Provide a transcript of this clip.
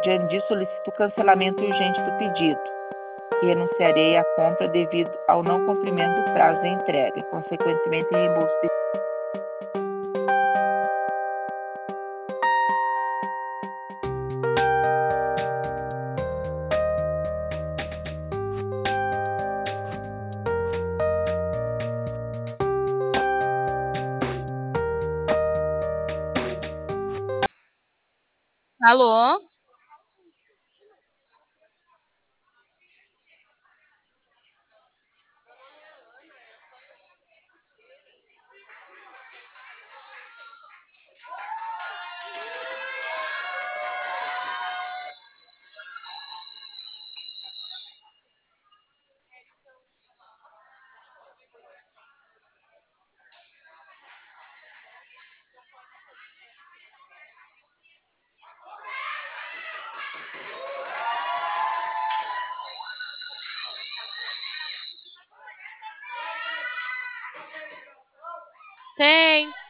Diante disso, solicito o cancelamento urgente do pedido e renunciarei à compra devido ao não cumprimento do prazo de entrega, consequentemente reembolso de... Alô? Tem.